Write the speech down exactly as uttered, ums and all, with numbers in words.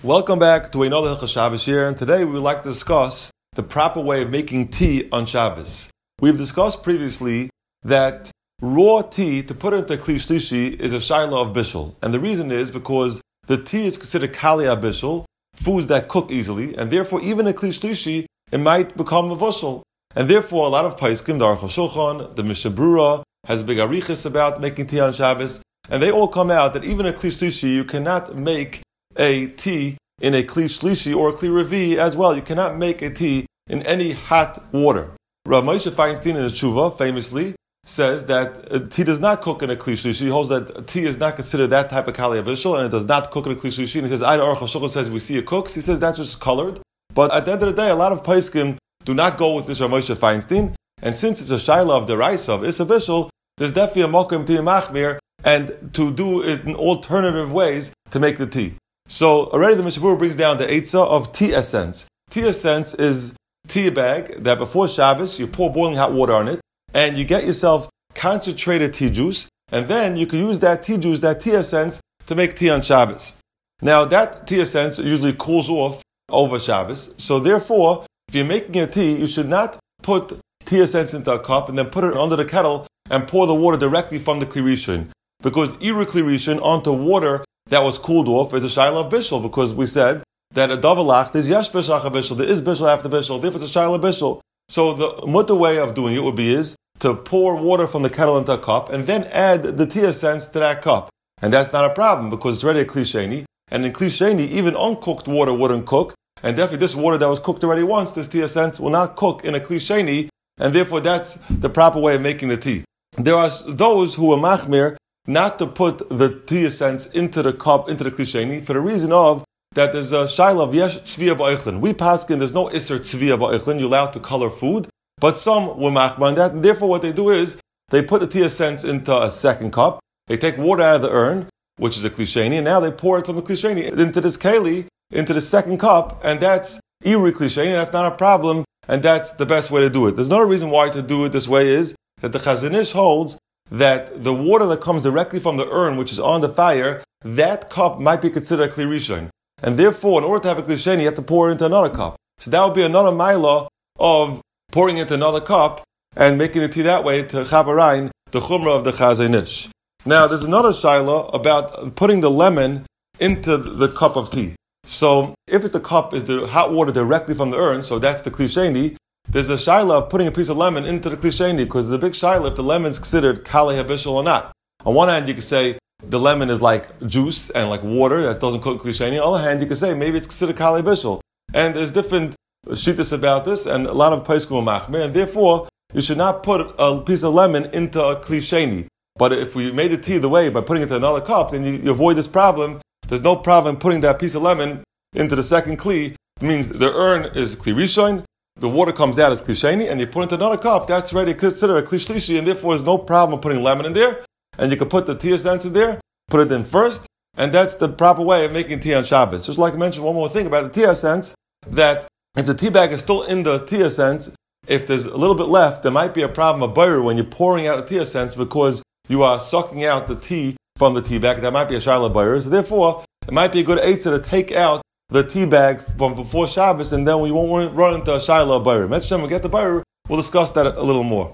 Welcome back to another Hilchos Shabbos here, and today we would like to discuss the proper way of making tea on Shabbos. We've discussed previously that raw tea, to put into Kli Shlishi, is a shaila of bishul, and the reason is because the tea is considered kali bishul, foods that cook easily, and therefore even in Kli Shlishi it might become mevushal, and therefore a lot of paiskim, the Aruch HaShulchan, the Mishnah Berurah, has big arichas about making tea on Shabbos, and they all come out that even in Kli Shlishi you cannot make a tea in a Kli Shlishi or a Kli Revi as well. You cannot make a tea in any hot water. Rav Moshe Feinstein in his Tshuva famously says that uh, tea does not cook in a Kli Shlishi. He holds that tea is not considered that type of Kali Avishal, and it does not cook in a Kli Shlishi. And he says, I, the Aruch HaShulchan says we see it cooks. He says that's just colored. But at the end of the day, a lot of Paiskim do not go with this Rav Moshe Feinstein. And since it's a shaila of the Raisa of Issa Bishul, there's definitely a mokum to machmir and to do it in alternative ways to make the tea. So already the Mishnah Berurah brings down the eitzah of tea essence. Tea essence is tea bag that before Shabbos you pour boiling hot water on it and you get yourself concentrated tea juice, and then you can use that tea juice, that tea essence, to make tea on Shabbos. Now that tea essence usually cools off over Shabbos, so therefore if you're making a tea you should not put tea essence into a cup and then put it under the kettle and pour the water directly from the Kli Rishon, because Iru Kli Rishon onto water that was cooled off is a shaila of bishul, because we said that a davalach, there's yesh bishul bishul, there is bishul after bishul, therefore it's a shaila bishul. So the mutter way of doing it would be is to pour water from the kettle into a cup and then add the tea essence to that cup. And that's not a problem because it's already a Kli Sheni, and in Kli Sheni even uncooked water wouldn't cook, and definitely this water that was cooked already once, this tea essence will not cook in a Kli Sheni, and therefore that's the proper way of making the tea. There are those who are machmir not to put the tea essence into the cup, into the Kli Sheni, for the reason of that there's a shaila of yesh tzviya ba'ichlin. We paskin, there's no iser tzviya ba'ichlin, you're allowed to color food, but some were machmir on that, and therefore what they do is, they put the tea essence into a second cup, they take water out of the urn, which is a Kli Sheni, and now they pour it from the Kli Sheni into this keli, into the second cup, and that's iri Kli Sheni, that's not a problem, and that's the best way to do it. There's no reason why to do it this way is, that the Chazon Ish holds that the water that comes directly from the urn, which is on the fire, that cup might be considered a Kli Rishon. And therefore, in order to have a Kli Sheni, you have to pour it into another cup. So that would be another maila of pouring into another cup and making the tea that way to Chabarain, the Chumrah of the Chazon Ish. Now, there's another shaila about putting the lemon into the cup of tea. So, if it's the cup is the hot water directly from the urn, so that's the Kli Sheni, there's a shaila of putting a piece of lemon into the Kli Sheni, because the big shaila if the lemon is considered kali habishal or not. On one hand, you could say the lemon is like juice and like water that doesn't cook Kli Sheni. On the other hand, you could say maybe it's considered kali habishal. And there's different shittas about this, and a lot of paiskim machmir, and therefore you should not put a piece of lemon into a Kli Sheni. But if we made the tea the way by putting it in another cup, then you, you avoid this problem. There's no problem putting that piece of lemon into the second Kli. It means the urn is Kli Rishon, the water comes out as Kli Sheni, and you put it into another cup, that's already considered a Kli Shlishi, and therefore there's no problem putting lemon in there, and you can put the tea essence in there, put it in first, and that's the proper way of making tea on Shabbos. Just like I mentioned one more thing about the tea essence, that if the tea bag is still in the tea essence, if there's a little bit left, there might be a problem of bayr when you're pouring out the tea essence, because you are sucking out the tea from the tea bag. That might be a shaila bayr, so therefore it might be a good eitzah to take out the tea bag from before Shabbos, and then we won't run into a shaila bayr. Next time we get the bayr, we'll discuss that a little more.